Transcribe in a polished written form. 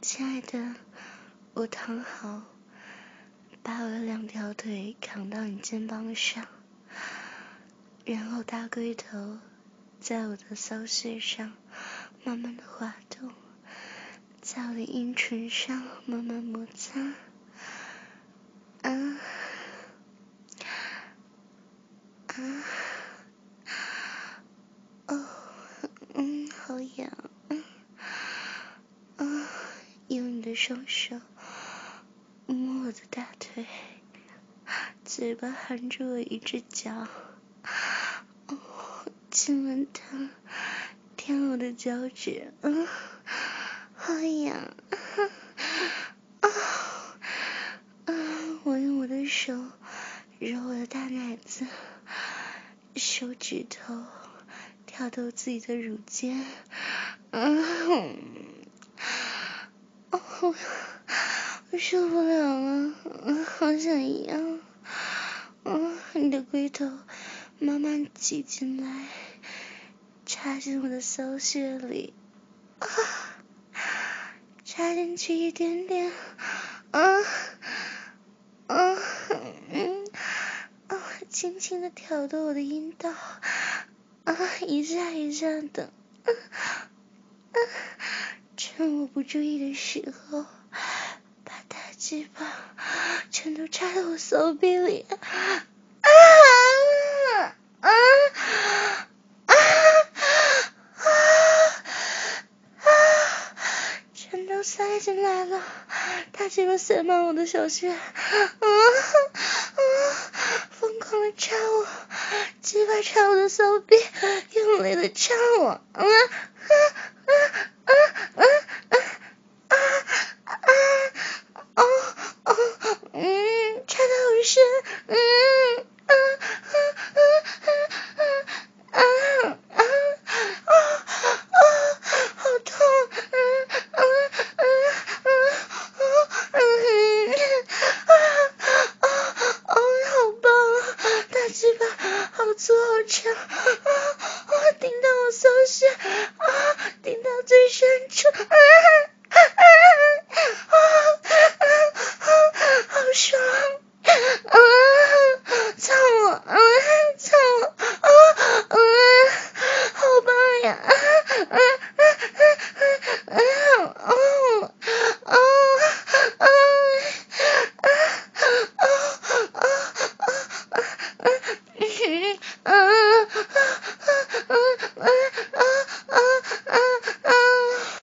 亲爱的，我躺好，把我的2条腿扛到你肩膀上，然后大龟头在我的骚穴上慢慢的滑动，在我的阴唇上慢慢摩擦。好痒。用你的双手摸我的大腿，嘴巴含住我一只脚，亲吻它，舔我的脚趾，好痒。我用我的手揉我的大奶子，手指头挑逗自己的乳尖，我受不了了，好想要。你的龟头慢慢挤进来，插进我的骚穴里，插进去一点点，轻轻的挑逗我的阴道，一下一下的，趁我不注意的时候，把大鸡巴全都插到我骚逼里，全都塞进来了，大鸡巴塞满我的小穴，疯狂的插我，鸡巴插我的骚逼，用力的插我，插到我身，好痛，好棒，大鸡巴好粗好长，顶到我骚穴，顶到最深处，